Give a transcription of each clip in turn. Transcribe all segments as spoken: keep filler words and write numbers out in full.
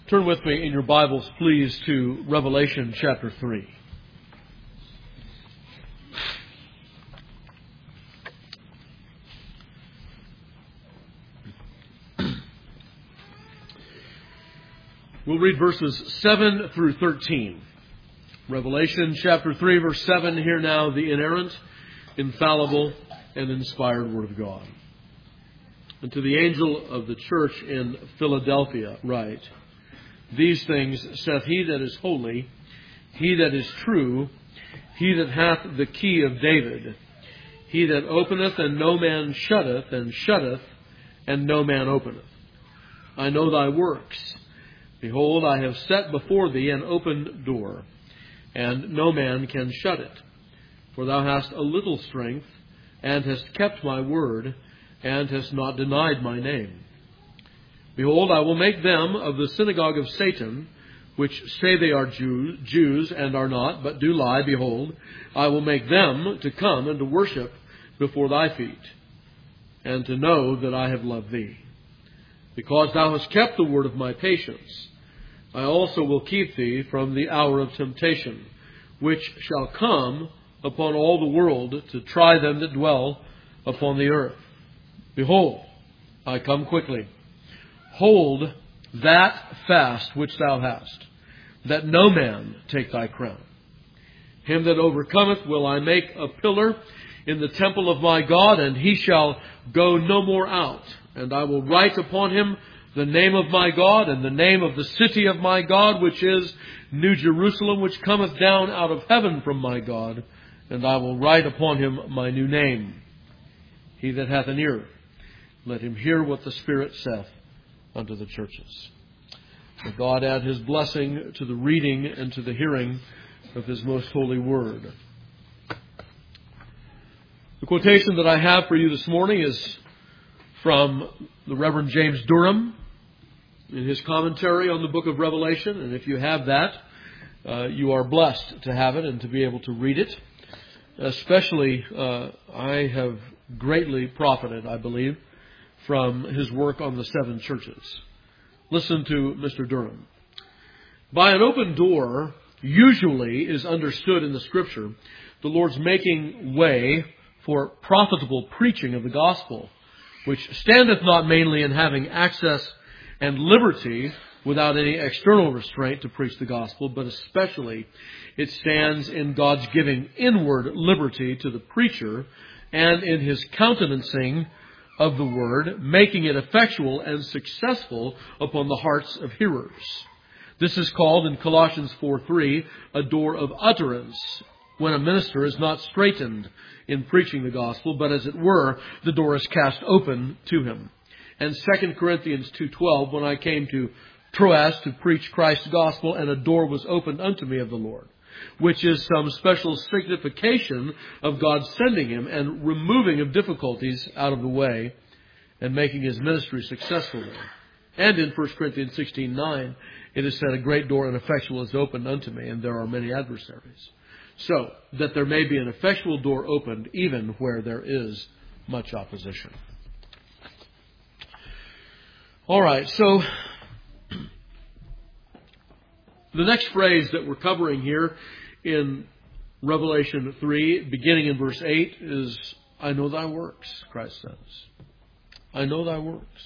Turn with me in your Bibles, please, to Revelation chapter three. We'll read verses seven through thirteen. Revelation chapter three, verse seven. Hear now the inerrant, infallible, and inspired Word of God. And to the angel of the church in Philadelphia write, These things saith he that is holy, he that is true, he that hath the key of David, he that openeth and no man shutteth, and shutteth and no man openeth. I know thy works. Behold, I have set before thee an open door, and no man can shut it. For thou hast a little strength, and hast kept my word, and hast not denied my name. Behold, I will make them of the synagogue of Satan, which say they are Jews, Jews and are not, but do lie. Behold, I will make them to come and to worship before thy feet, and to know that I have loved thee. Because thou hast kept the word of my patience, I also will keep thee from the hour of temptation, which shall come upon all the world to try them that dwell upon the earth. Behold, I come quickly. Hold that fast which thou hast, that no man take thy crown. Him that overcometh will I make a pillar in the temple of my God, and he shall go no more out. And I will write upon him the name of my God, and the name of the city of my God, which is New Jerusalem, which cometh down out of heaven from my God. And I will write upon him my new name. He that hath an ear, let him hear what the Spirit saith unto the churches. May God add His blessing to the reading and to the hearing of His most holy word. The quotation that I have for you this morning is from the Reverend James Durham in his commentary on the book of Revelation. And if you have that, uh, you are blessed to have it and to be able to read it. Especially, uh, I have greatly profited, I believe, from his work on the seven churches. Listen to Mister Durham. By an open door, usually is understood in the Scripture the Lord's making way for profitable preaching of the gospel, which standeth not mainly in having access and liberty without any external restraint to preach the gospel, but especially it stands in God's giving inward liberty to the preacher and in His countenancing of the word, making it effectual and successful upon the hearts of hearers. This is called in Colossians four three a door of utterance, when a minister is not straitened in preaching the gospel, but as it were, the door is cast open to him. And Second Corinthians two twelve, when I came to Troas to preach Christ's gospel, and a door was opened unto me of the Lord, which is some special signification of God sending him and removing of difficulties out of the way and making his ministry successful there. And in First Corinthians sixteen nine, it is said, a great door and effectual is opened unto me, and there are many adversaries. So, that there may be an effectual door opened even where there is much opposition. All right, so the next phrase that we're covering here in Revelation three, beginning in verse eight, is, I know thy works, Christ says. I know thy works.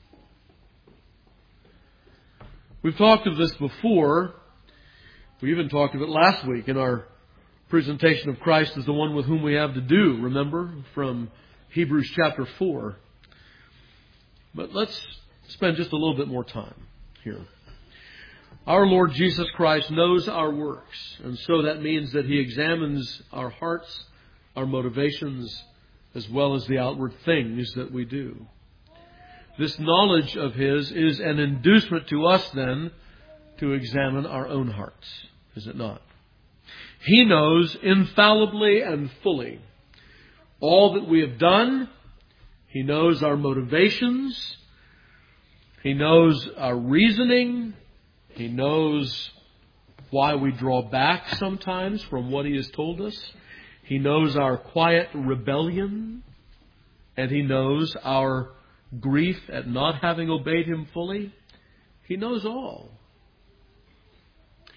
We've talked of this before. We even talked of it last week in our presentation of Christ as the one with whom we have to do, remember, from Hebrews chapter four. But let's spend just a little bit more time here. Our Lord Jesus Christ knows our works, and so that means that He examines our hearts, our motivations, as well as the outward things that we do. This knowledge of His is an inducement to us then to examine our own hearts, is it not? He knows infallibly and fully all that we have done. He knows our motivations. He knows our reasoning. He knows why we draw back sometimes from what He has told us. He knows our quiet rebellion. And He knows our grief at not having obeyed Him fully. He knows all.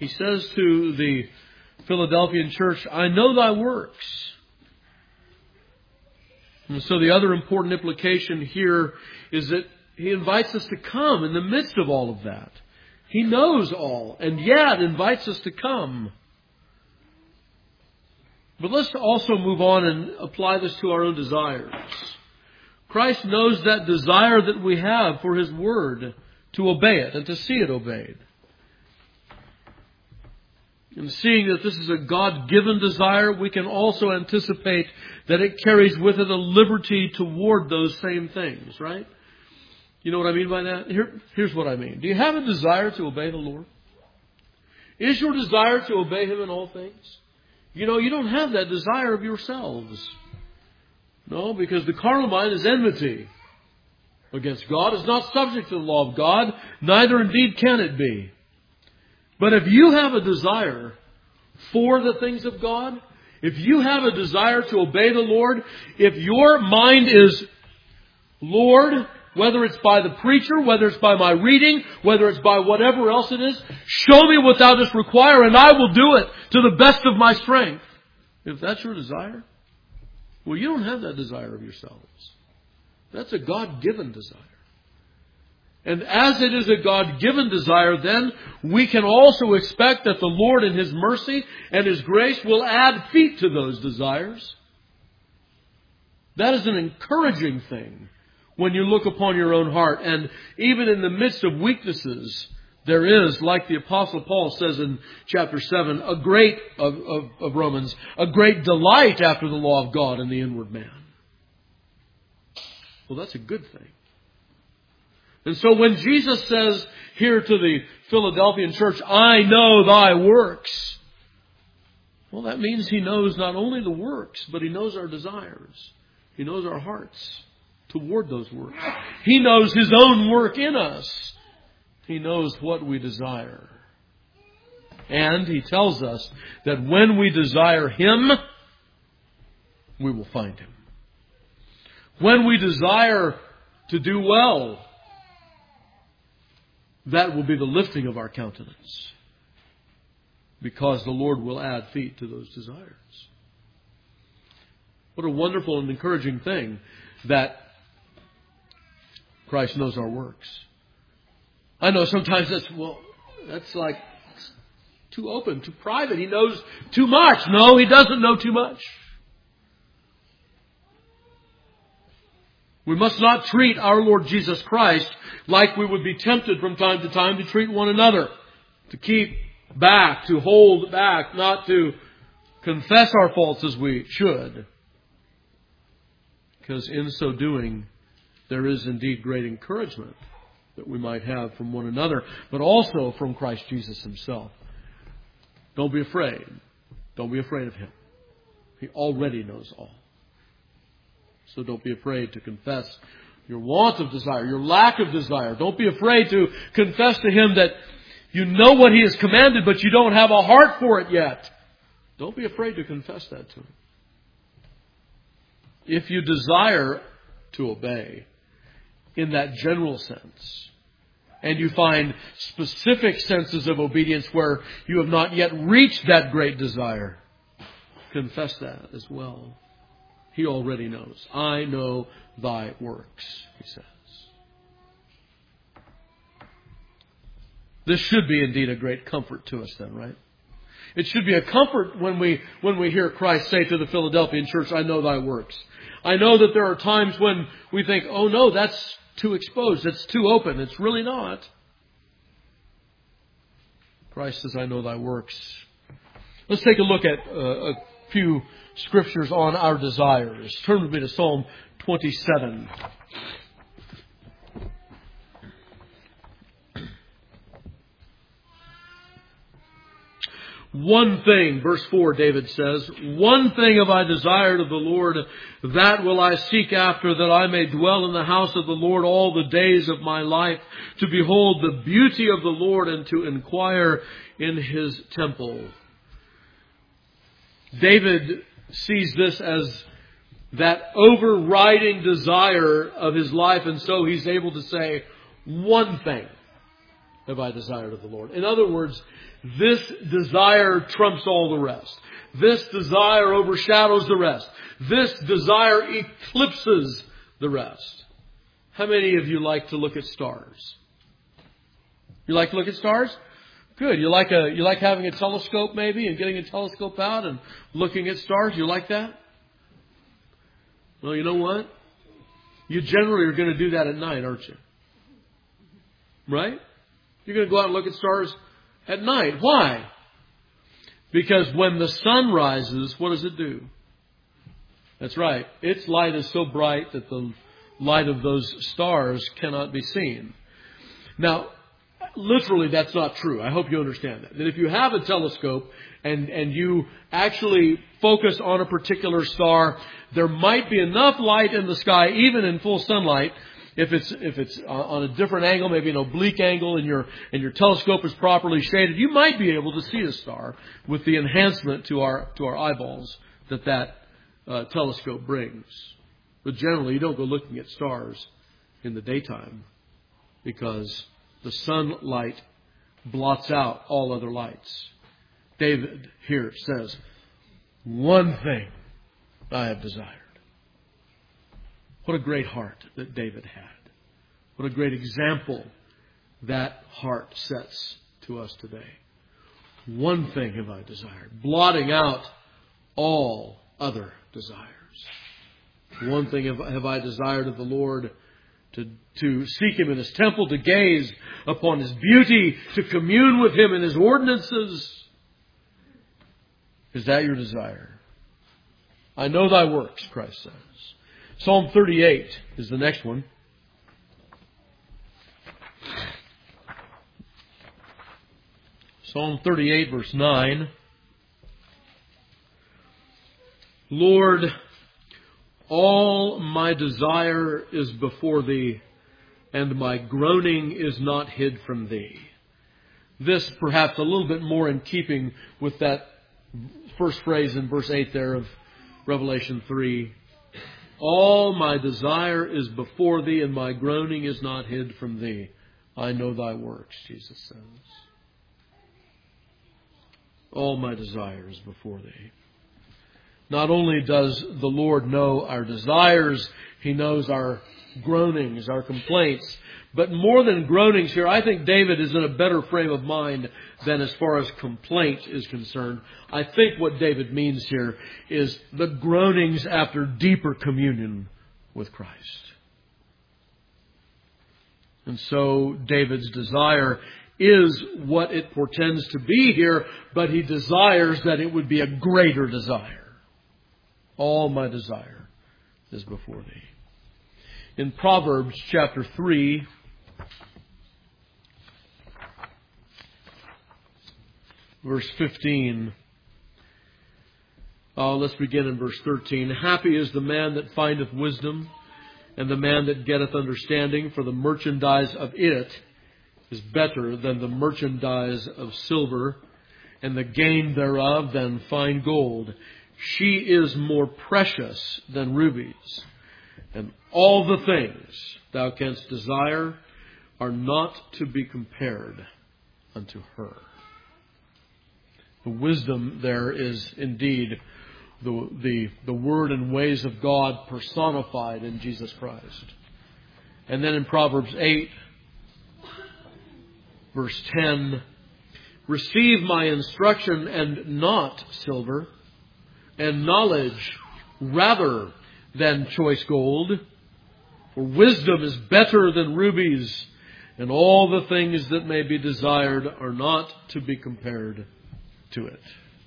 He says to the Philadelphian church, I know thy works. And so the other important implication here is that He invites us to come in the midst of all of that. He knows all, and yet invites us to come. But let's also move on and apply this to our own desires. Christ knows that desire that we have for His Word, to obey it and to see it obeyed. And seeing that this is a God-given desire, we can also anticipate that it carries with it a liberty toward those same things, right? You know what I mean by that? Here, here's what I mean. Do you have a desire to obey the Lord? Is your desire to obey Him in all things? You know, you don't have that desire of yourselves. No, because the carnal mind is enmity against God. It's not subject to the law of God. Neither indeed can it be. But if you have a desire for the things of God, if you have a desire to obey the Lord, if your mind is, Lord, whether it's by the preacher, whether it's by my reading, whether it's by whatever else it is, show me what thou dost require and I will do it to the best of my strength. If that's your desire, well, you don't have that desire of yourselves. That's a God-given desire. And as it is a God-given desire, then we can also expect that the Lord in His mercy and His grace will add feet to those desires. That is an encouraging thing when you look upon your own heart. And even in the midst of weaknesses, there is, like the Apostle Paul says in chapter seven, a great, of, of, of Romans, a great delight after the law of God in the inward man. Well, that's a good thing. And so when Jesus says here to the Philadelphian church, I know thy works, well, that means He knows not only the works, but He knows our desires. He knows our hearts toward those works. He knows His own work in us. He knows what we desire. And He tells us that when we desire Him, we will find Him. When we desire to do well, that will be the lifting of our countenance, because the Lord will add feet to those desires. What a wonderful and encouraging thing that Christ knows our works. I know sometimes that's, well, that's like too open, too private. He knows too much. No, He doesn't know too much. We must not treat our Lord Jesus Christ like we would be tempted from time to time to treat one another, to keep back, to hold back, not to confess our faults as we should. Because in so doing, there is indeed great encouragement that we might have from one another, but also from Christ Jesus Himself. Don't be afraid. Don't be afraid of Him. He already knows all. So don't be afraid to confess your want of desire, your lack of desire. Don't be afraid to confess to Him that you know what He has commanded, but you don't have a heart for it yet. Don't be afraid to confess that to Him. If you desire to obey in that general sense, and you find specific senses of obedience where you have not yet reached that great desire, confess that as well. He already knows. I know thy works, He says. This should be indeed a great comfort to us then, right? It should be a comfort when we when we hear Christ say to the Philadelphian church, I know thy works. I know that there are times when we think, oh no, that's too exposed. It's too open. It's really not. Christ says, I know thy works. Let's take a look at uh, a few scriptures on our desires. Turn with me to Psalm twenty-seven. One thing, verse four, David says, one thing have I desired of the Lord, that will I seek after, that I may dwell in the house of the Lord all the days of my life, to behold the beauty of the Lord and to inquire in His temple. David sees this as that overriding desire of his life, and so he's able to say one thing. have I desired of the Lord. In other words, this desire trumps all the rest. This desire overshadows the rest. This desire eclipses the rest. How many of you like to look at stars? You like to look at stars? Good. You like a you like having a telescope maybe and getting a telescope out and looking at stars? You like that? Well, you know what? You generally are going to do that at night, aren't you? Right? You're going to go out and look at stars at night. Why? Because when the sun rises, what does it do? That's right. Its light is so bright that the light of those stars cannot be seen. Now, literally, that's not true. I hope you understand that. That if you have a telescope and, and you actually focus on a particular star, there might be enough light in the sky, even in full sunlight, if it's if it's on a different angle, maybe an oblique angle, and your and your telescope is properly shaded, you might be able to see a star with the enhancement to our to our eyeballs that that uh, telescope brings. But generally, you don't go looking at stars in the daytime because the sunlight blots out all other lights. David here says, one thing I have desired. What a great heart that David had. What a great example that heart sets to us today. One thing have I desired, blotting out all other desires. One thing have, have I desired of the Lord, to, to seek Him in His temple, to gaze upon His beauty, to commune with Him in His ordinances. Is that your desire? I know thy works, Christ says. Psalm thirty-eight is the next one. Psalm thirty-eight, verse nine. Lord, all my desire is before Thee, and my groaning is not hid from Thee. This perhaps a little bit more in keeping with that first phrase in verse eight there of Revelation three. All my desire is before Thee, and my groaning is not hid from Thee. I know Thy works, Jesus says. All my desire is before Thee. Not only does the Lord know our desires, He knows our groanings, our complaints. But more than groanings here, I think David is in a better frame of mind than as far as complaint is concerned. I think what David means here is the groanings after deeper communion with Christ. And so David's desire is what it portends to be here, but he desires that it would be a greater desire. All my desire is before Thee. In Proverbs chapter three, verse fifteen. Oh, let's begin in verse thirteen. Happy is the man that findeth wisdom, and the man that getteth understanding, for the merchandise of it is better than the merchandise of silver, and the gain thereof than fine gold. She is more precious than rubies, and all the things thou canst desire are not to be compared unto her. The wisdom there is indeed the, the, the word and ways of God personified in Jesus Christ. And then in Proverbs eight, verse ten, receive my instruction and not silver, and knowledge rather than choice gold. For wisdom is better than rubies, and all the things that may be desired are not to be compared to it.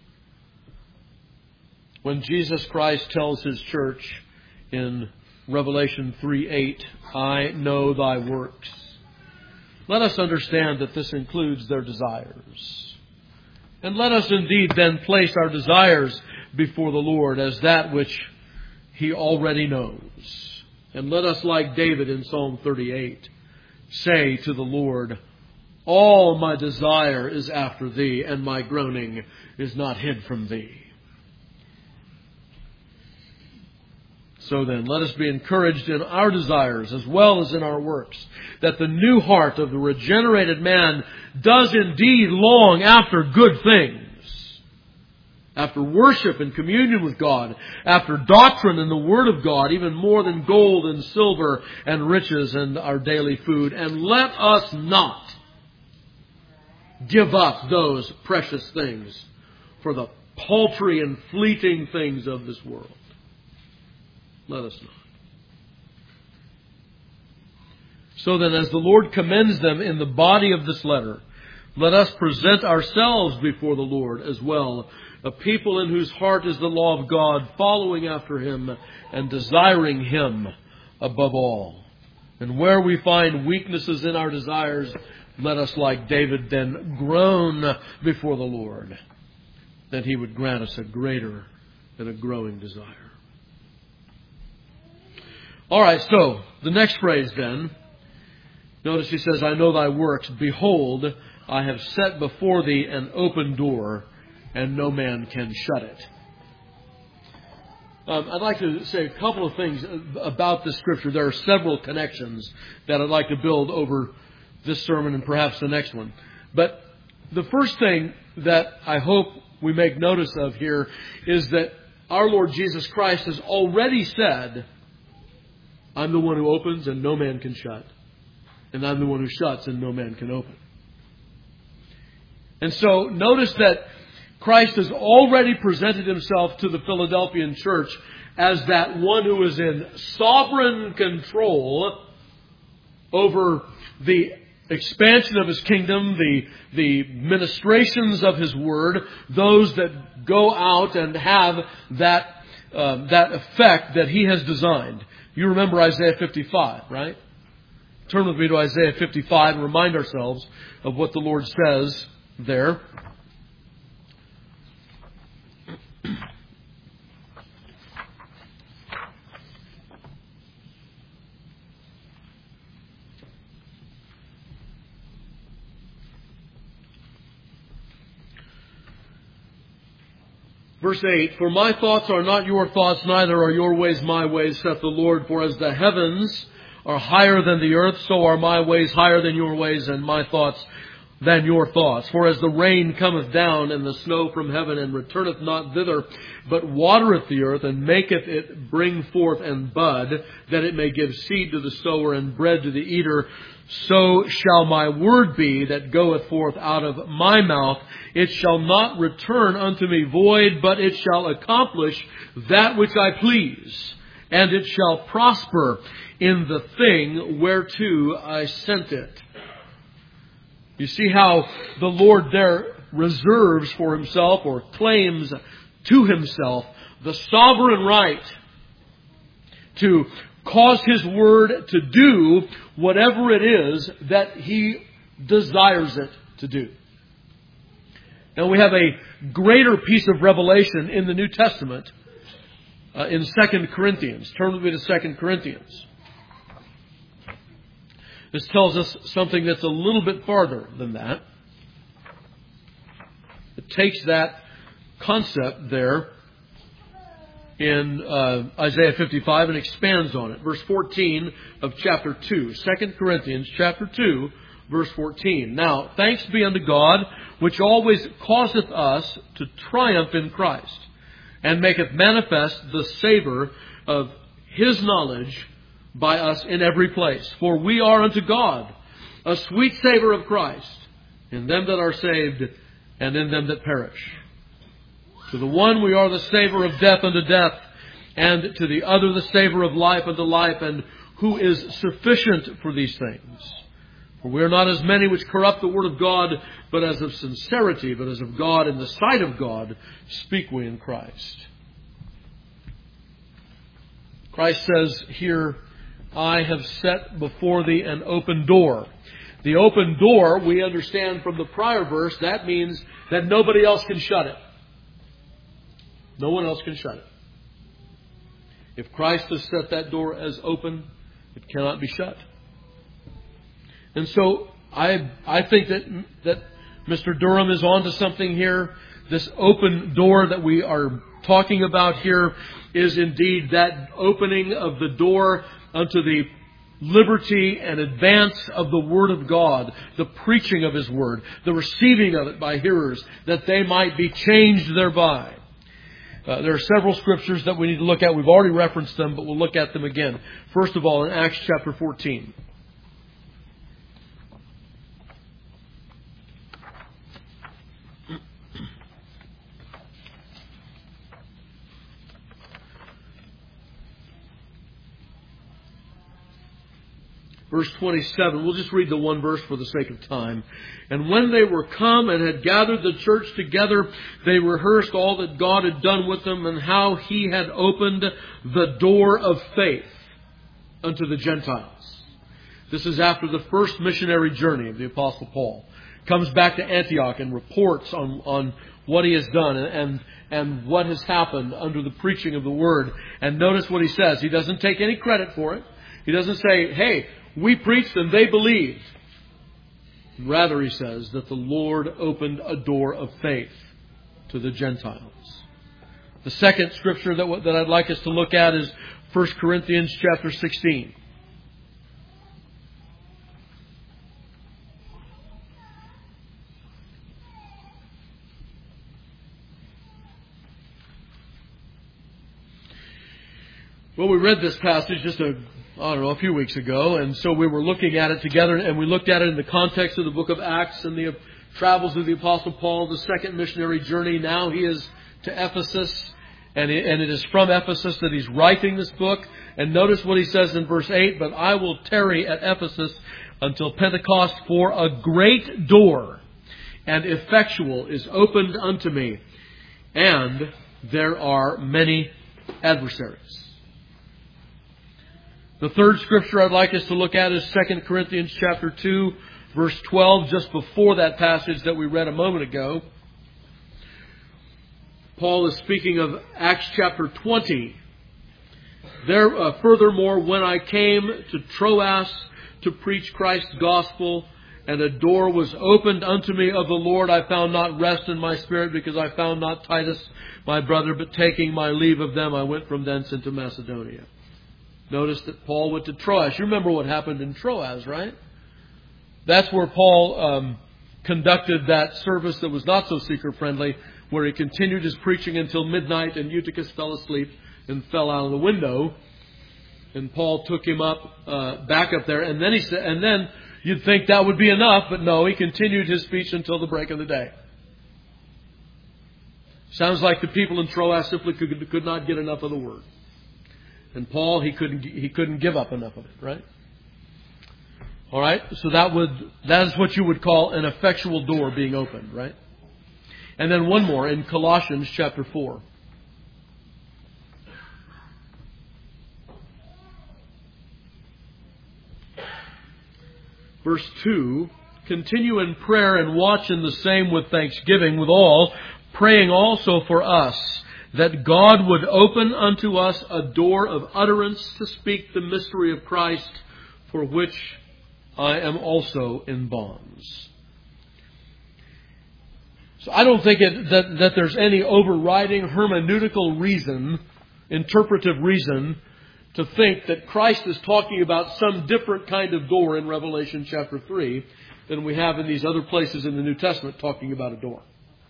When Jesus Christ tells His church in Revelation three eight, I know thy works, let us understand that this includes their desires. And let us indeed then place our desires before the Lord as that which He already knows. And let us, like David in Psalm thirty-eight, say to the Lord, all my desire is after Thee, and my groaning is not hid from Thee. So then, let us be encouraged in our desires as well as in our works, that the new heart of the regenerated man does indeed long after good things, after worship and communion with God, after doctrine and the Word of God, even more than gold and silver and riches and our daily food. And let us not give up those precious things for the paltry and fleeting things of this world. Let us not. So then, as the Lord commends them in the body of this letter, let us present ourselves before the Lord as well, a people in whose heart is the law of God, following after Him and desiring Him above all. And where we find weaknesses in our desires, let us, like David, then groan before the Lord, that He would grant us a greater and a growing desire. All right, so the next phrase then, notice he says, I know thy works. Behold, I have set before thee an open door, and no man can shut it. Um, I'd like to say a couple of things about this scripture. There are several connections that I'd like to build over this sermon and perhaps the next one. But the first thing that I hope we make notice of here is that our Lord Jesus Christ has already said, I'm the one who opens and no man can shut. And I'm the one who shuts and no man can open. And so notice that Christ has already presented Himself to the Philadelphian church as that one who is in sovereign control over the expansion of His kingdom, the, the ministrations of His word, those that go out and have that, uh, that effect that He has designed. You remember Isaiah fifty-five, right? Turn with me to Isaiah fifty-five and remind ourselves of what the Lord says there. Verse eight, For my thoughts are not your thoughts, neither are your ways my ways, saith the Lord. For as the heavens are higher than the earth, so are my ways higher than your ways, and my thoughts than your thoughts. For as the rain cometh down, and the snow from heaven, and returneth not thither, but watereth the earth, and maketh it bring forth and bud, that it may give seed to the sower, and bread to the eater, so shall my word be that goeth forth out of my mouth. It shall not return unto me void, but it shall accomplish that which I please, and it shall prosper in the thing whereto I sent it. You see how the Lord there reserves for Himself, or claims to Himself, the sovereign right to cause His word to do whatever it is that He desires it to do. Now we have a greater piece of revelation in the New Testament uh, in Second Corinthians. Turn with me to Second Corinthians. This tells us something that's a little bit farther than that. It takes that concept there in uh, Isaiah fifty-five and expands on it. Verse fourteen of chapter two. Second Corinthians chapter two, verse fourteen. Now, thanks be unto God, which always causeth us to triumph in Christ, and maketh manifest the savour of His knowledge by us in every place. For we are unto God a sweet savour of Christ in them that are saved and in them that perish. To the one we are the savour of death unto death, and to the other the savour of life unto life, and who is sufficient for these things? For we are not as many which corrupt the word of God, but as of sincerity, but as of God, in the sight of God, speak we in Christ. Christ says here, I have set before thee an open door. The open door, we understand from the prior verse, that means that nobody else can shut it. No one else can shut it. If Christ has set that door as open, it cannot be shut. And so I I think that that Mister Durham is onto something here, this open door that we are talking about here is indeed that opening of the door unto the liberty and advance of the Word of God, the preaching of His Word, the receiving of it by hearers, that they might be changed thereby. Uh, there are several scriptures that we need to look at. We've already referenced them, but we'll look at them again. First of all, in Acts chapter fourteen. Verse twenty-seven, we'll just read the one verse for the sake of time. And when they were come and had gathered the church together, they rehearsed all that God had done with them and how He had opened the door of faith unto the Gentiles. This is after the first missionary journey of the Apostle Paul. Comes back to Antioch and reports on, on what he has done and, and, and what has happened under the preaching of the Word. And notice what he says. He doesn't take any credit for it. He doesn't say, hey, we preached and they believed. Rather, he says that the Lord opened a door of faith to the Gentiles. The second scripture that, that I'd like us to look at is First Corinthians chapter sixteen. Well, we read this passage just a I don't know, a few weeks ago, and so we were looking at it together, and we looked at it in the context of the book of Acts and the travels of the Apostle Paul, the second missionary journey. Now he is to Ephesus, and it is from Ephesus that he's writing this book. And notice what he says in verse eight, but I will tarry at Ephesus until Pentecost, for a great door and effectual is opened unto me, and there are many adversaries. The third scripture I'd like us to look at is Second Corinthians chapter two, verse twelve, just before that passage that we read a moment ago. Paul is speaking of Acts chapter twenty. There, uh, furthermore, when I came to Troas to preach Christ's gospel, and a door was opened unto me of the Lord, I found not rest in my spirit, because I found not Titus my brother, but taking my leave of them, I went from thence into Macedonia. Notice that Paul went to Troas. You remember what happened in Troas, right? That's where Paul um, conducted that service that was not so seeker-friendly, where he continued his preaching until midnight, and Eutychus fell asleep and fell out of the window. And Paul took him up, uh, back up there, and then he said, and then you'd think that would be enough, but no, he continued his speech until the break of the day. Sounds like the people in Troas simply could, could not get enough of the word. And Paul, he couldn't he couldn't give up enough of it, right? All right, so that would that is what you would call an effectual door being opened, right? And then one more in Colossians chapter four. Verse two, continue in prayer and watch in the same with thanksgiving with all, praying also for us, that God would open unto us a door of utterance to speak the mystery of Christ, for which I am also in bonds. So I don't think it, that, that there's any overriding hermeneutical reason, interpretive reason, to think that Christ is talking about some different kind of door in Revelation chapter three than we have in these other places in the New Testament talking about a door.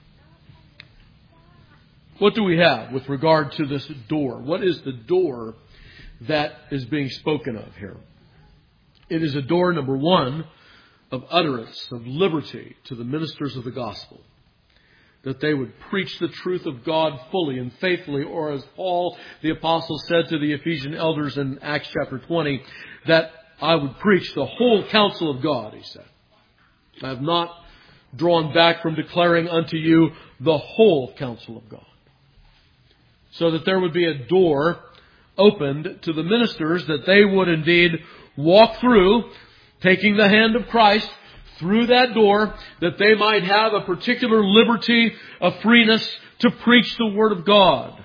What do we have with regard to this door? What is the door that is being spoken of here? It is a door, number one, of utterance, of liberty to the ministers of the gospel. That they would preach the truth of God fully and faithfully, or as Paul the apostle said to the Ephesian elders in Acts chapter twenty, that I would preach the whole counsel of God, he said. I have not drawn back from declaring unto you the whole counsel of God. So that there would be a door opened to the ministers, that they would indeed walk through, taking the hand of Christ through that door, that they might have a particular liberty, a freeness to preach the Word of God.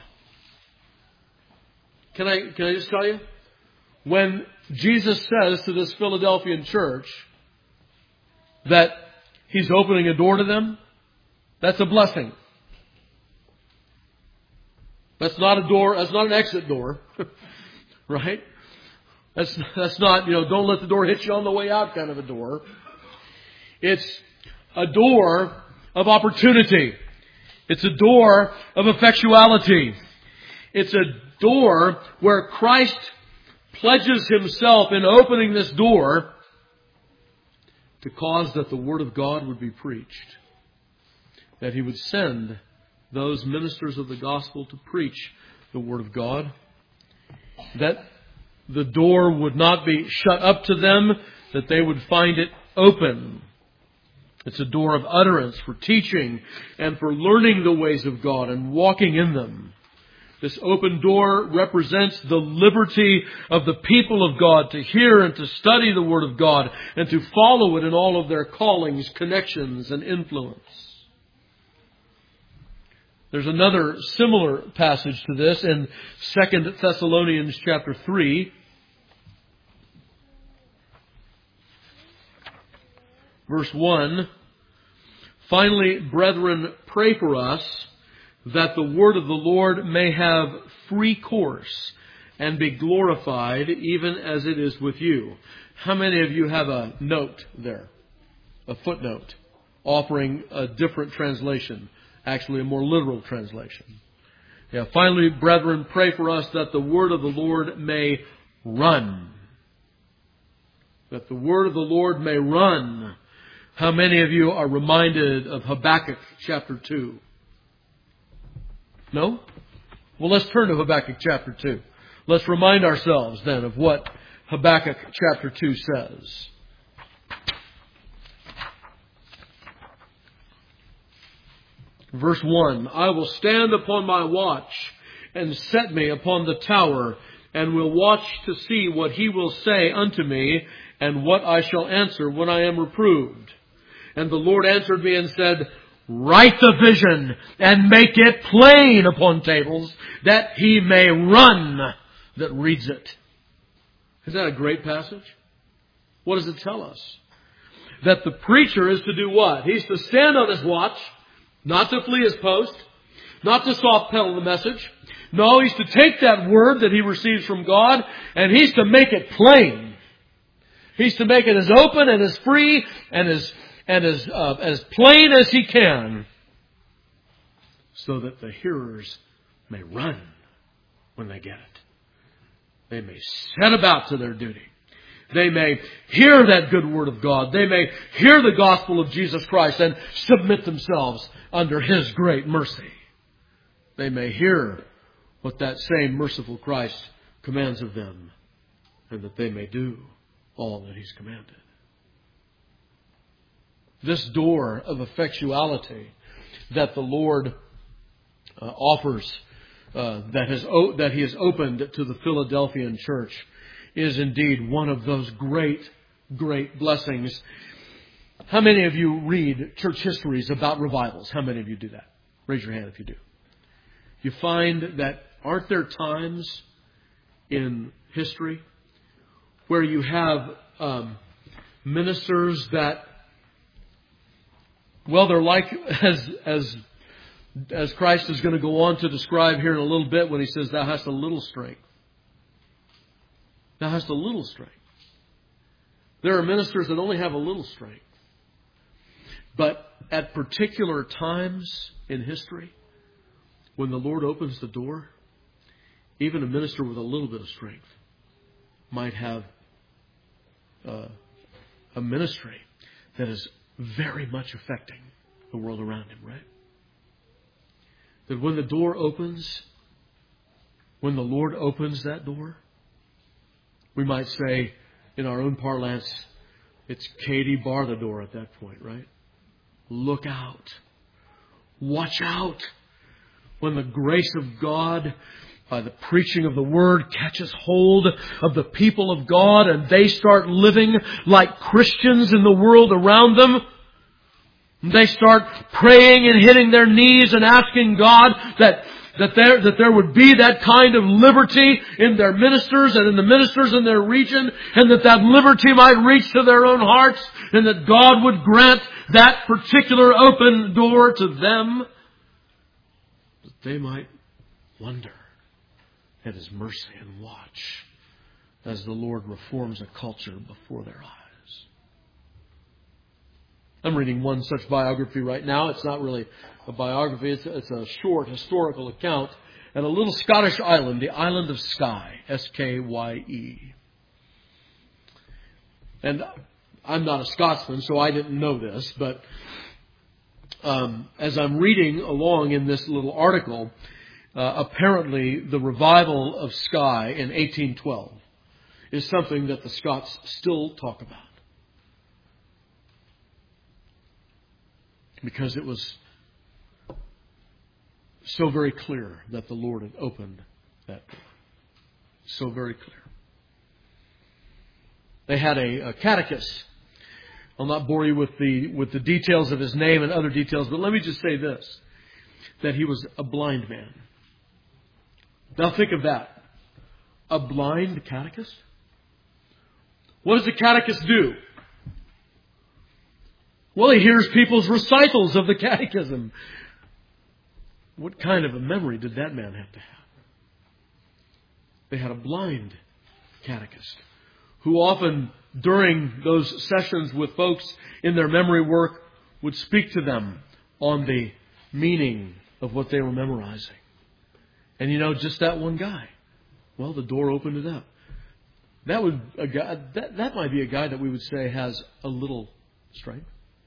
Can I, can I just tell you? When Jesus says to this Philadelphian church that He's opening a door to them, that's a blessing. That's not a door, that's not an exit door. Right? That's, that's not, you know, don't let the door hit you on the way out kind of a door. It's a door of opportunity. It's a door of effectuality. It's a door where Christ pledges Himself in opening this door to cause that the Word of God would be preached. That He would send those ministers of the gospel to preach the Word of God. That the door would not be shut up to them, that they would find it open. It's a door of utterance for teaching and for learning the ways of God and walking in them. This open door represents the liberty of the people of God to hear and to study the Word of God and to follow it in all of their callings, connections, and influence. There's another similar passage to this in Second Thessalonians chapter three. Verse one. Finally, brethren, pray for us that the word of the Lord may have free course and be glorified even as it is with you. How many of you have a note there? A footnote offering a different translation. Actually, a more literal translation. Yeah. Finally, brethren, pray for us that the word of the Lord may run. That the word of the Lord may run. How many of you are reminded of Habakkuk chapter two? No? Well, let's turn to Habakkuk chapter two. Let's remind ourselves then of what Habakkuk chapter two says. Verse one, I will stand upon my watch and set me upon the tower and will watch to see what He will say unto me and what I shall answer when I am reproved. And the Lord answered me and said, write the vision and make it plain upon tables that he may run that reads it. Isn't that a great passage? What does it tell us? That the preacher is to do what? He's to stand on his watch, not to flee his post, not to soft pedal the message. No, he's to take that word that he receives from God and he's to make it plain. He's to make it as open and as free and as and as uh, as plain as he can, so that the hearers may run when they get it. They may set about to their duty. They may hear that good word of God. They may hear the gospel of Jesus Christ and submit themselves under His great mercy. They may hear what that same merciful Christ commands of them, and that they may do all that He's commanded. This door of effectuality that the Lord uh, offers, uh, that has o- that He has opened to the Philadelphian church, is indeed one of those great, great blessings. How many of you read church histories about revivals? How many of you do that? Raise your hand if you do. You find that aren't there times in history where you have um, ministers that, well, they're like, as as as Christ is going to go on to describe here in a little bit when He says, thou hast a little strength. Thou hast a little strength. There are ministers that only have a little strength. But at particular times in history, when the Lord opens the door, even a minister with a little bit of strength might have uh, a ministry that is very much affecting the world around him, right? That when the door opens, when the Lord opens that door, we might say in our own parlance, it's Katie bar the door at that point, right? Look out. Watch out. When the grace of God, by the preaching of the Word, catches hold of the people of God and they start living like Christians in the world around them, they start praying and hitting their knees and asking God that That there, that there would be that kind of liberty in their ministers and in the ministers in their region, and that that liberty might reach to their own hearts, and that God would grant that particular open door to them, that they might wonder at His mercy and watch as the Lord reforms a culture before their eyes. I'm reading one such biography right now. It's not really a biography. It's a, it's a short historical account at a little Scottish island, the island of Skye, S K Y E. And I'm not a Scotsman, so I didn't know this, but um, as I'm reading along in this little article, uh, apparently the revival of Skye in eighteen twelve is something that the Scots still talk about. Because it was so very clear that the Lord had opened that door. So very clear. They had a, a catechist. I'll not bore you with the with the details of his name and other details, but let me just say this, that he was a blind man. Now think of that. A blind catechist? What does the catechist do? Well, he hears people's recitals of the catechism. What kind of a memory did that man have to have? They had a blind catechist who often, during those sessions with folks in their memory work, would speak to them on the meaning of what they were memorizing. And you know, just that one guy. Well, the door opened it up. That would a guy, that, that might be a guy that we would say has a little strength.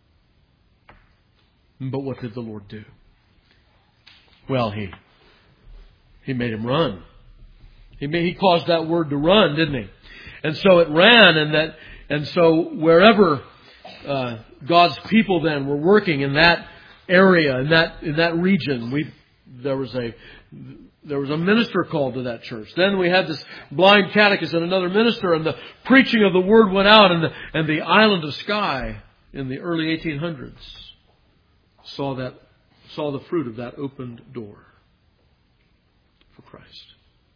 But what did the Lord do? Well, He He made him run. He made, He caused that word to run, didn't He? And so it ran, and that and so wherever uh, God's people then were working in that area, in that in that region, we there was a there was a minister called to that church. Then we had this blind catechist and another minister, and the preaching of the word went out, and the and the island of Skye in the early eighteen hundreds saw that saw the fruit of that opened door for Christ.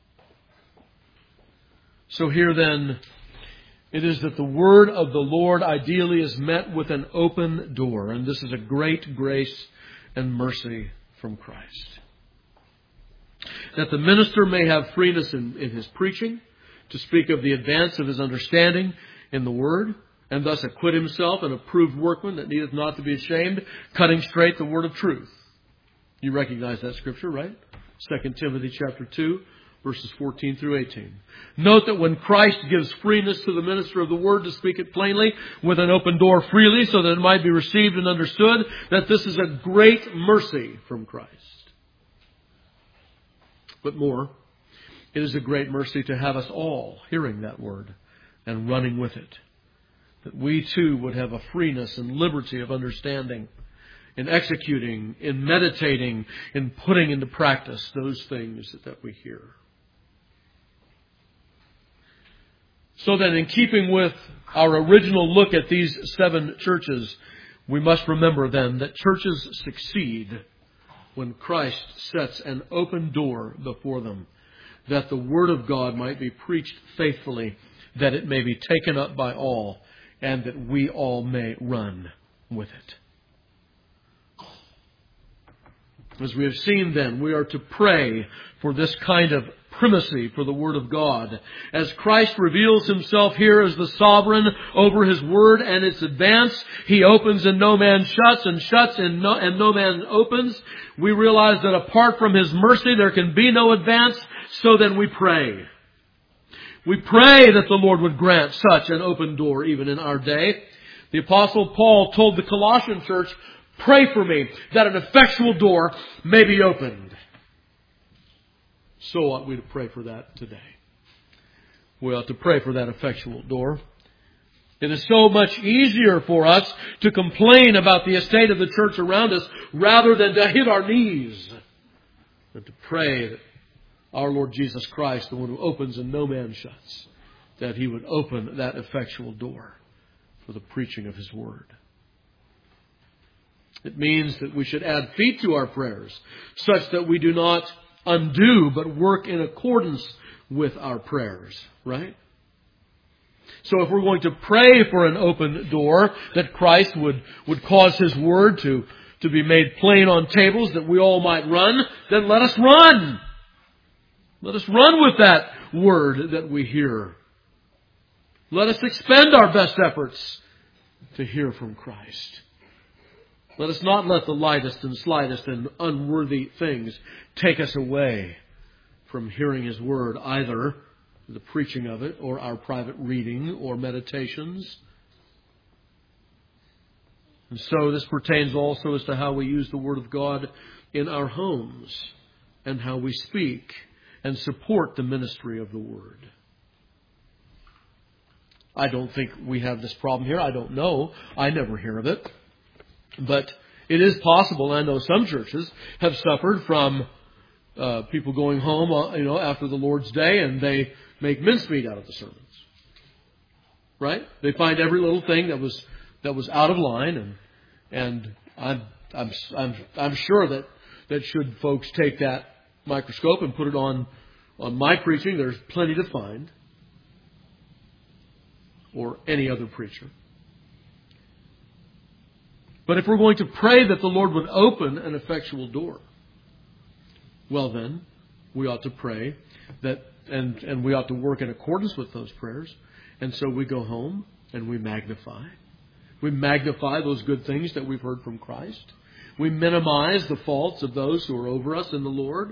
So here then, it is that the word of the Lord ideally is met with an open door. And this is a great grace and mercy from Christ. That the minister may have freeness in, in his preaching, to speak of the advance of his understanding in the word, and thus acquit himself an approved workman that needeth not to be ashamed, cutting straight the word of truth. You recognize that scripture, right? Second Timothy chapter two. Verses fourteen through eighteen. Note that when Christ gives freeness to the minister of the word to speak it plainly, with an open door freely, so that it might be received and understood, that this is a great mercy from Christ. But more, it is a great mercy to have us all hearing that word and running with it. That we too would have a freeness and liberty of understanding, in executing, in meditating, in putting into practice those things that we hear. So then, in keeping with our original look at these seven churches, we must remember then that churches succeed when Christ sets an open door before them, that the Word of God might be preached faithfully, that it may be taken up by all, and that we all may run with it. As we have seen then, we are to pray for this kind of primacy for the Word of God. As Christ reveals Himself here as the sovereign over His Word and its advance, He opens and no man shuts, and shuts and no, and no man opens. We realize that apart from His mercy there can be no advance, so then we pray. We pray that the Lord would grant such an open door even in our day. The Apostle Paul told the Colossian church, "Pray for me that an effectual door may be opened." So ought we to pray for that today. We ought to pray for that effectual door. It is so much easier for us to complain about the estate of the church around us rather than to hit our knees, than to pray that our Lord Jesus Christ, the one who opens and no man shuts, that He would open that effectual door for the preaching of His Word. It means that we should add feet to our prayers, such that we do not undo, but work in accordance with our prayers, right? So if we're going to pray for an open door, that Christ would, would cause His Word to, to be made plain on tables, that we all might run, then let us run. Let us run with that word that we hear. Let us expend our best efforts to hear from Christ. Let us not let the lightest and slightest and unworthy things take us away from hearing His word, either the preaching of it or our private reading or meditations. And so this pertains also as to how we use the Word of God in our homes and how we speak and support the ministry of the Word. I don't think we have this problem here. I don't know. I never hear of it. But it is possible. I know some churches have suffered from uh, people going home, uh, you know, after the Lord's Day, and they make mincemeat out of the sermons. Right? They find every little thing that was that was out of line, and and I'm I'm I'm I'm sure that that should folks take that microscope and put it on on my preaching, there's plenty to find, or any other preacher. But if we're going to pray that the Lord would open an effectual door, well then, we ought to pray that, and, and we ought to work in accordance with those prayers. And so we go home and we magnify. We magnify those good things that we've heard from Christ. We minimize the faults of those who are over us in the Lord.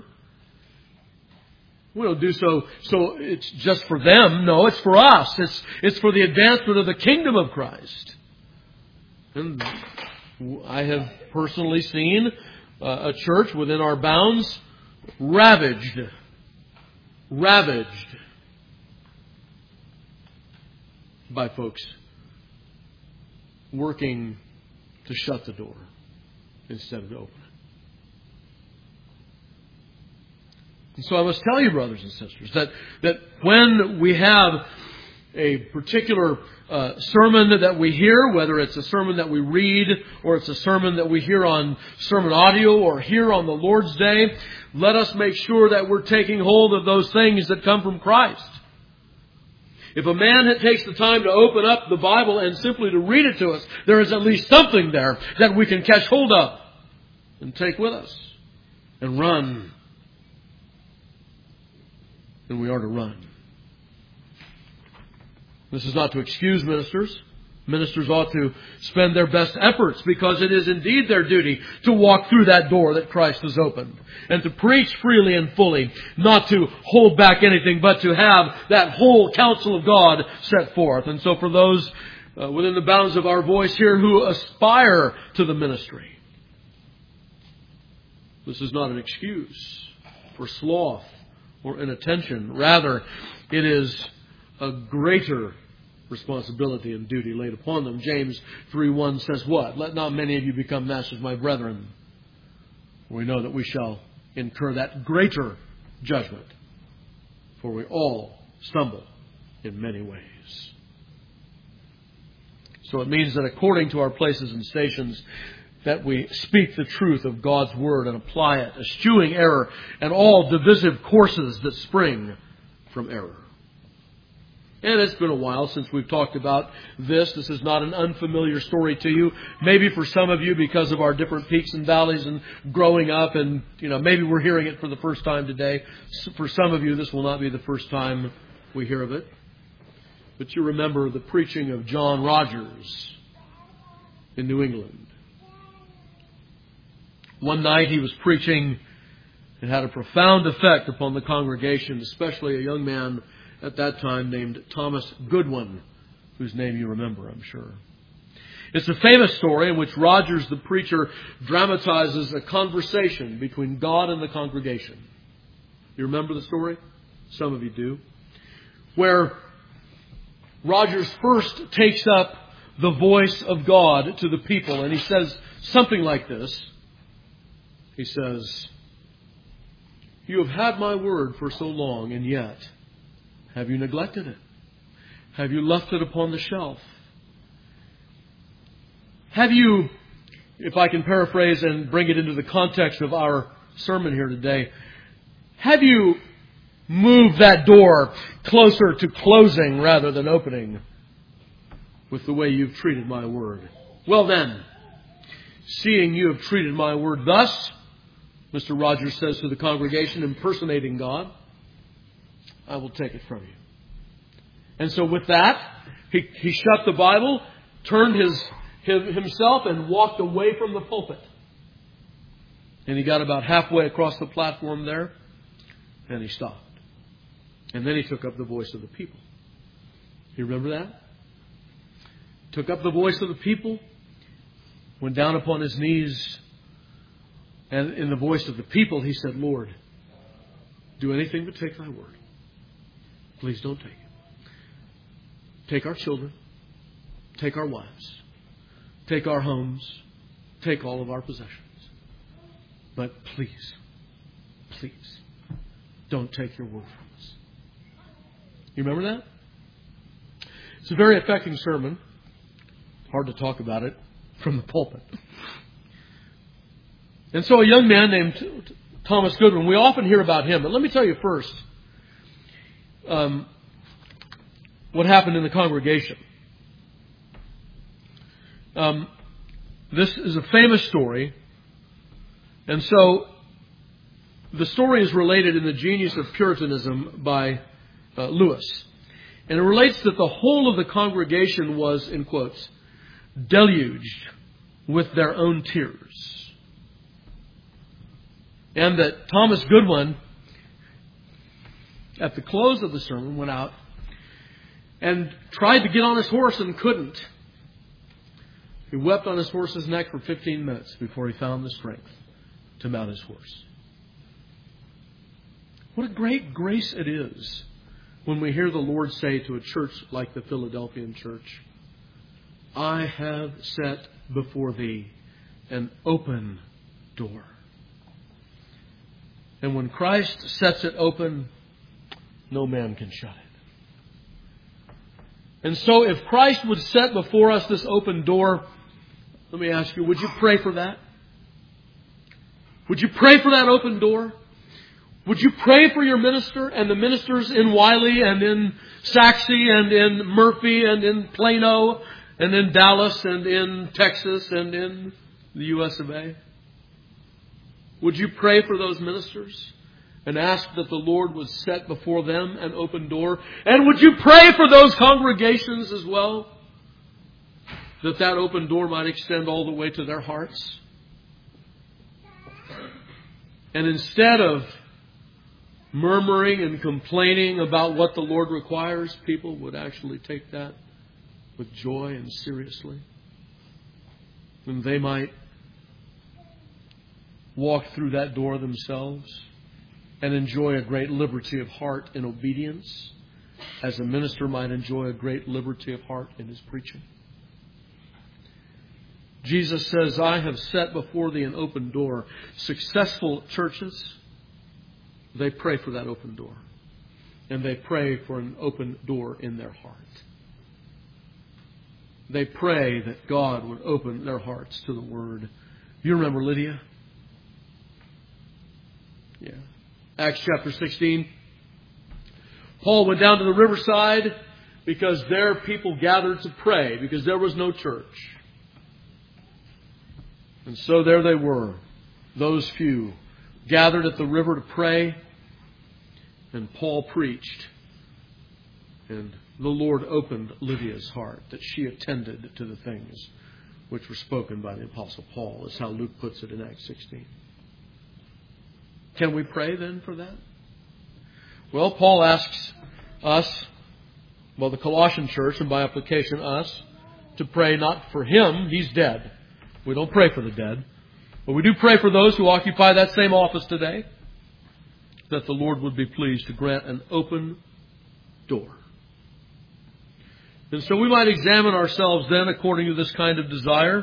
We don't do so so it's just for them. No, it's for us. It's, it's for the advancement of the kingdom of Christ. And I have personally seen uh, a church within our bounds ravaged, ravaged by folks working to shut the door instead of to open it. And so I must tell you, brothers and sisters, that, that when we have a particular uh, sermon that we hear, whether it's a sermon that we read or it's a sermon that we hear on sermon audio or hear on the Lord's Day, let us make sure that we're taking hold of those things that come from Christ. If a man takes the time to open up the Bible and simply to read it to us, there is at least something there that we can catch hold of and take with us and run. And we are to run. This is not to excuse ministers. Ministers ought to spend their best efforts because it is indeed their duty to walk through that door that Christ has opened and to preach freely and fully, not to hold back anything, but to have that whole counsel of God set forth. And so for those uh, within the bounds of our voice here who aspire to the ministry, this is not an excuse for sloth or inattention. Rather, it is a greater responsibility and duty laid upon them. James three one says what? Let not many of you become masters, my brethren. We know that we shall incur that greater judgment, for we all stumble in many ways. So it means that according to our places and stations, that we speak the truth of God's Word and apply it, eschewing error and all divisive courses that spring from error. And it's been a while since we've talked about this. This is not an unfamiliar story to you. Maybe for some of you, because of our different peaks and valleys and growing up, and you know, maybe we're hearing it for the first time today. For some of you, this will not be the first time we hear of it. But you remember the preaching of John Rogers in New England. One night he was preaching. It had a profound effect upon the congregation, especially a young man at that time named Thomas Goodwin, whose name you remember, I'm sure. It's a famous story in which Rogers, the preacher, dramatizes a conversation between God and the congregation. You remember the story? Some of you do. Where Rogers first takes up the voice of God to the people, and he says something like this. He says, "You have had my word for so long, and yet have you neglected it? Have you left it upon the shelf? Have you," if I can paraphrase and bring it into the context of our sermon here today, have you moved that door closer to closing rather than opening with the way you've treated my word? Well then, seeing you have treated my word thus, Mister Rogers says to the congregation, impersonating God, I will take it from you. And so with that, he, he shut the Bible, turned his, his himself and walked away from the pulpit. And he got about halfway across the platform there, and he stopped. And then he took up the voice of the people. You remember that? Took up the voice of the people, went down upon his knees, and in the voice of the people he said, Lord, do anything but take thy word. Please don't take it. Take our children. Take our wives. Take our homes. Take all of our possessions. But please, please, don't take your word from us. You remember that? It's a very affecting sermon. Hard to talk about it from the pulpit. And so a young man named Thomas Goodwin, we often hear about him. But let me tell you first um, what happened in the congregation. Um, this is a famous story. And so the story is related in The Genius of Puritanism by uh, Lewis. And it relates that the whole of the congregation was, in quotes, deluged with their own tears. And that Thomas Goodwin, at the close of the sermon, went out and tried to get on his horse and couldn't. He wept on his horse's neck for fifteen minutes before he found the strength to mount his horse. What a great grace it is when we hear the Lord say to a church like the Philadelphian church, I have set before thee an open door. And when Christ sets it open, no man can shut it. And so if Christ would set before us this open door, let me ask you, would you pray for that? Would you pray for that open door? Would you pray for your minister and the ministers in Wiley and in Saxe and in Murphy and in Plano and in Dallas and in Texas and in the U S of A? Would you pray for those ministers and ask that the Lord would set before them an open door? And would you pray for those congregations as well, that that open door might extend all the way to their hearts? And instead of murmuring and complaining about what the Lord requires, people would actually take that with joy and seriously. And they might walk through that door themselves and enjoy a great liberty of heart in obedience, as a minister might enjoy a great liberty of heart in his preaching. Jesus says, I have set before thee an open door. Successful churches, they pray for that open door. And they pray for an open door in their heart. They pray that God would open their hearts to the Word. You remember Lydia? Yeah. Acts chapter sixteen. Paul went down to the riverside because there people gathered to pray, because there was no church. And so there they were, those few, gathered at the river to pray. And Paul preached. And the Lord opened Lydia's heart, that she attended to the things which were spoken by the Apostle Paul. That's how Luke puts it in Acts sixteen. Can we pray then for that? Well, Paul asks us, well, the Colossian church, and by application us, to pray not for him. He's dead. We don't pray for the dead. But we do pray for those who occupy that same office today, that the Lord would be pleased to grant an open door. And so we might examine ourselves then according to this kind of desire.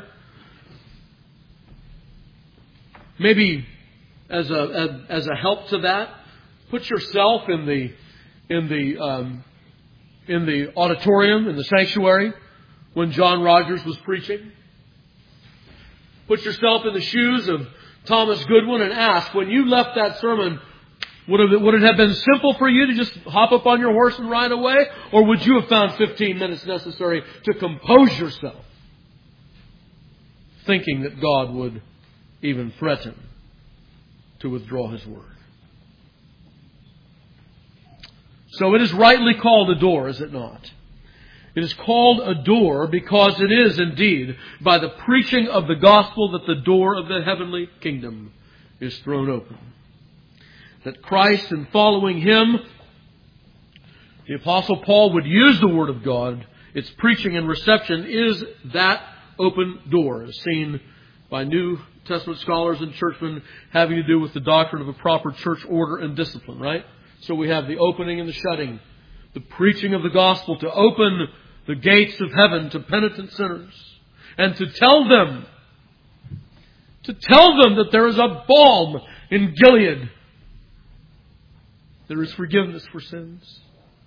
Maybe as a as a help to that, put yourself in the in the um, in the auditorium, in the sanctuary, when John Rogers was preaching. Put yourself in the shoes of Thomas Goodwin and ask, when you left that sermon, would it, would it have been simple for you to just hop up on your horse and ride away? Or would you have found fifteen minutes necessary to compose yourself, thinking that God would even threaten to withdraw His word? So it is rightly called a door, is it not? It is called a door because it is indeed by the preaching of the gospel that the door of the heavenly kingdom is thrown open. That Christ, in following Him, the Apostle Paul would use the Word of God. Its preaching and reception is that open door, as seen by New Testament scholars and churchmen, having to do with the doctrine of a proper church order and discipline, right? So we have the opening and the shutting, the preaching of the gospel to open the gates of heaven to penitent sinners, and to tell them, to tell them that there is a balm in Gilead. There is forgiveness for sins.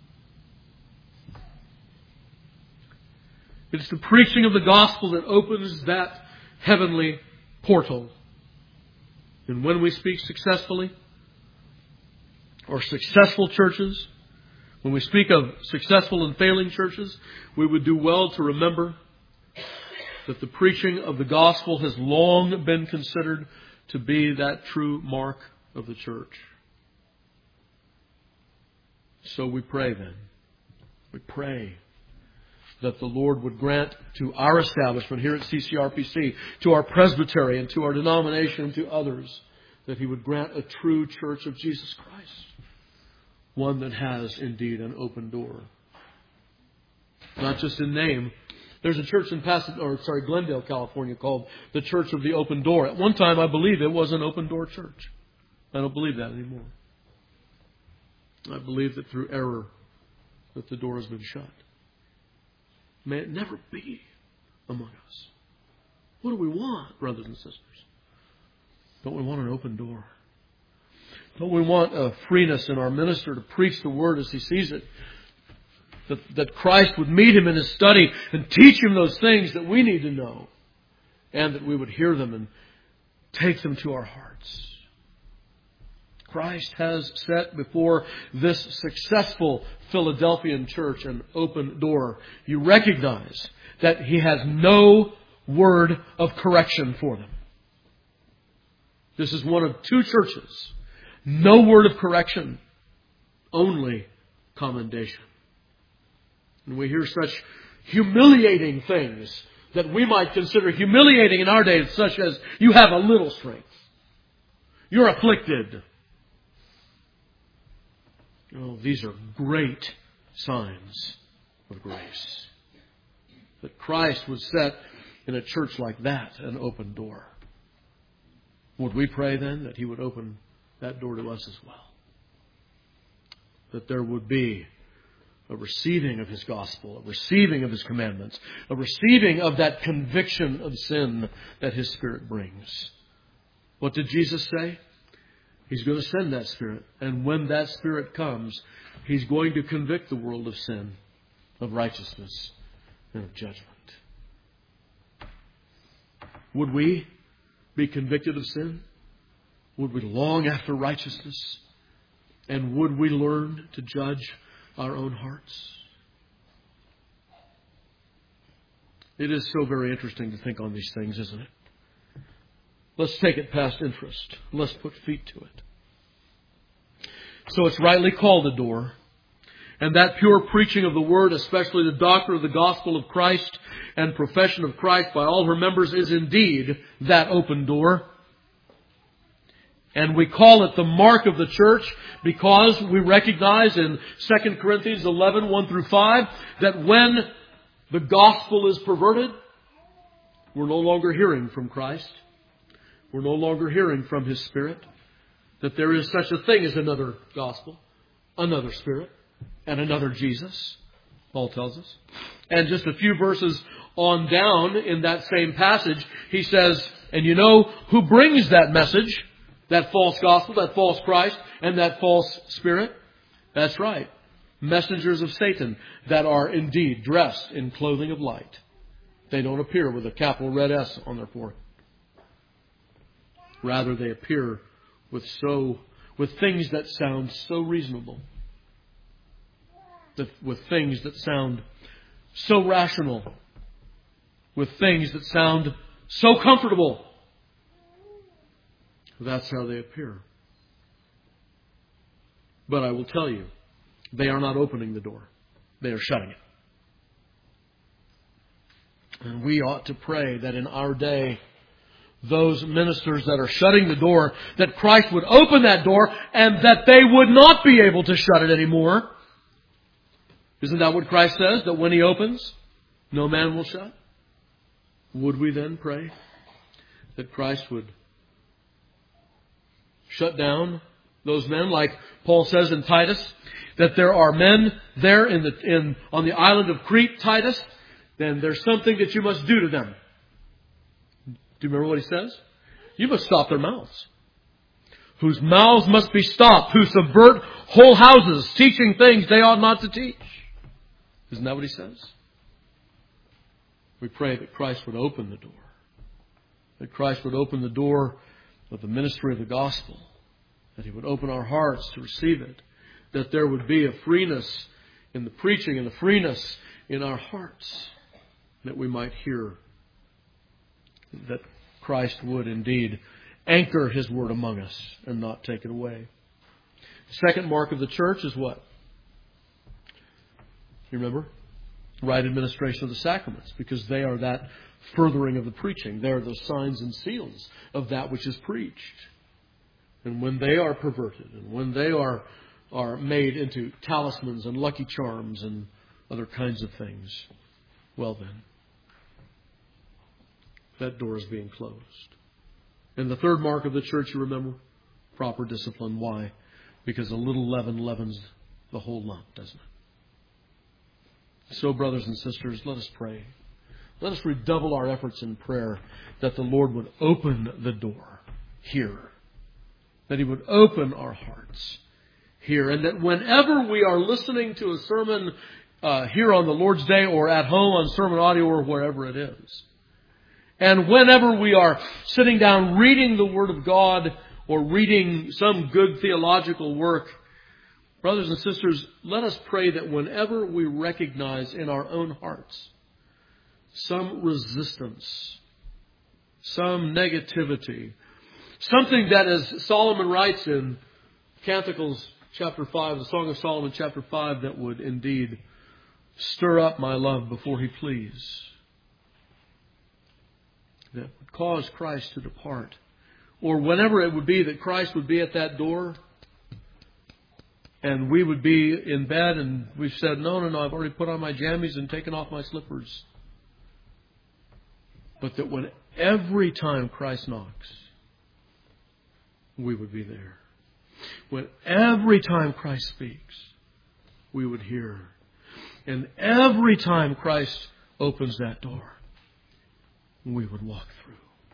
It's the preaching of the gospel that opens that heavenly portal. And when we speak successfully, or successful churches, when we speak of successful and failing churches, we would do well to remember that the preaching of the gospel has long been considered to be that true mark of the church. So we pray then, we pray that the Lord would grant to our establishment here at C C R P C, to our presbytery and to our denomination and to others, that He would grant a true church of Jesus Christ. One that has indeed an open door. Not just in name. There's a church in Pasadena, or sorry, Glendale, California called the Church of the Open Door. At one time I believe it was an open door church. I don't believe that anymore. I believe that through error that the door has been shut. May it never be among us. What do we want, brothers and sisters? Don't we want an open door? Don't we want a freeness in our minister to preach the Word as he sees it? That, that Christ would meet him in his study and teach him those things that we need to know. And that we would hear them and take them to our hearts. Christ has set before this successful Philadelphian church an open door. You recognize that He has no word of correction for them. This is one of two churches. No word of correction. Only commendation. And we hear such humiliating things that we might consider humiliating in our days, such as, you have a little strength. You're afflicted. Oh, these are great signs of grace. That Christ would set in a church like that an open door. Would we pray then that He would open that door to us as well? That there would be a receiving of His gospel, a receiving of His commandments, a receiving of that conviction of sin that His Spirit brings. What did Jesus say? He's going to send that Spirit. And when that Spirit comes, He's going to convict the world of sin, of righteousness, and of judgment. Would we be convicted of sin? Would we long after righteousness? And would we learn to judge our own hearts? It is so very interesting to think on these things, isn't it? Let's take it past interest. Let's put feet to it. So it's rightly called a door. And that pure preaching of the Word, especially the doctrine of the gospel of Christ and profession of Christ by all her members, is indeed that open door. And we call it the mark of the church because we recognize in Second Corinthians eleven, one through five, that when the gospel is perverted, we're no longer hearing from Christ. We're no longer hearing from His Spirit. That there is such a thing as another gospel, another Spirit, and another Jesus, Paul tells us. And just a few verses on down in that same passage, he says, and you know who brings that message, that false gospel, that false Christ, and that false Spirit? That's right. Messengers of Satan that are indeed dressed in clothing of light. They don't appear with a capital red S on their forehead. Rather, they appear with so with things that sound so reasonable. With things that sound so rational. With things that sound so comfortable. That's how they appear. But I will tell you They are not opening the door. They are shutting it. And we ought to pray that in our day, those ministers that are shutting the door, that Christ would open that door and that they would not be able to shut it anymore. Isn't that what Christ says? That when He opens, no man will shut? Would we then pray that Christ would shut down those men, like Paul says in Titus, that there are men there in the in on the island of Crete, Titus, then there's something that you must do to them. Do you remember what he says? You must stop their mouths. Whose mouths must be stopped, who subvert whole houses, teaching things they ought not to teach. Isn't that what he says? We pray that Christ would open the door. That Christ would open the door of the ministry of the gospel. That He would open our hearts to receive it. That there would be a freeness in the preaching and a freeness in our hearts. That we might hear that Christ would indeed anchor His word among us and not take it away. The second mark of the church is what? You remember? Right administration of the sacraments, because they are that furthering of the preaching. They are the signs and seals of that which is preached. And when they are perverted, and when they are, are made into talismans and lucky charms and other kinds of things, well then, that door is being closed. And the third mark of the church, you remember? Proper discipline. Why? Because a little leaven leavens the whole lump, doesn't it? So, brothers and sisters, let us pray. Let us redouble our efforts in prayer that the Lord would open the door here. That He would open our hearts here. And that whenever we are listening to a sermon uh, here on the Lord's Day or at home on sermon audio or wherever it is, and whenever we are sitting down reading the Word of God or reading some good theological work, brothers and sisters, let us pray that whenever we recognize in our own hearts some resistance, some negativity, something that, as Solomon writes in Canticles chapter five, the Song of Solomon chapter five, that would indeed stir up my love before He please, that would cause Christ to depart, or whenever it would be that Christ would be at that door, and we would be in bed and we've said, no, no, no, I've already put on my jammies and taken off my slippers. But that when every time Christ knocks, we would be there. When every time Christ speaks, we would hear. And every time Christ opens that door, we would walk through.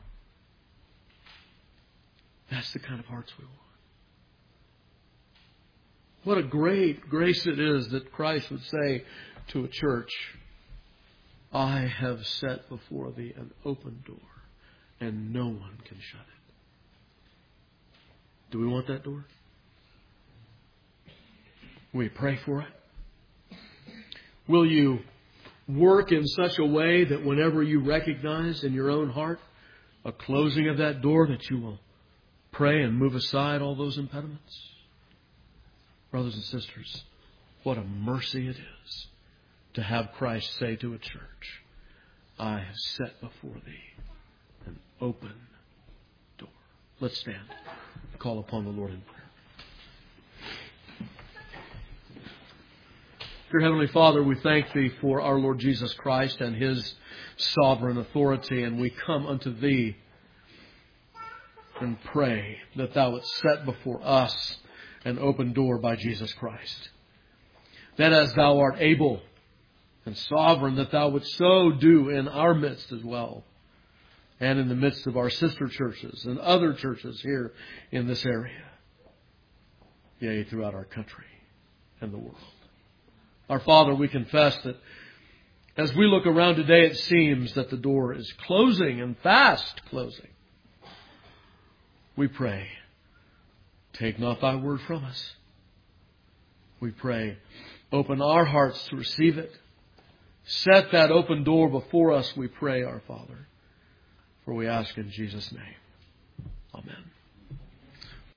That's the kind of hearts we want. What a great grace it is that Christ would say to a church, I have set before thee an open door, and no one can shut it. Do we want that door? Will we pray for it? Will you work in such a way that whenever you recognize in your own heart a closing of that door, that you will pray and move aside all those impediments? Brothers and sisters, what a mercy it is to have Christ say to a church, I have set before thee an open door. Let's stand and call upon the Lord in prayer. Dear Heavenly Father, we thank Thee for our Lord Jesus Christ and His sovereign authority, and we come unto Thee and pray that Thou wouldst set before us an open door by Jesus Christ. That as Thou art able and sovereign, that Thou wouldst so do in our midst as well, and in the midst of our sister churches and other churches here in this area, yea, throughout our country and the world. Our Father, we confess that as we look around today, it seems that the door is closing and fast closing. We pray, take not Thy word from us. We pray, open our hearts to receive it. Set that open door before us, we pray, our Father. For we ask in Jesus' name. Amen.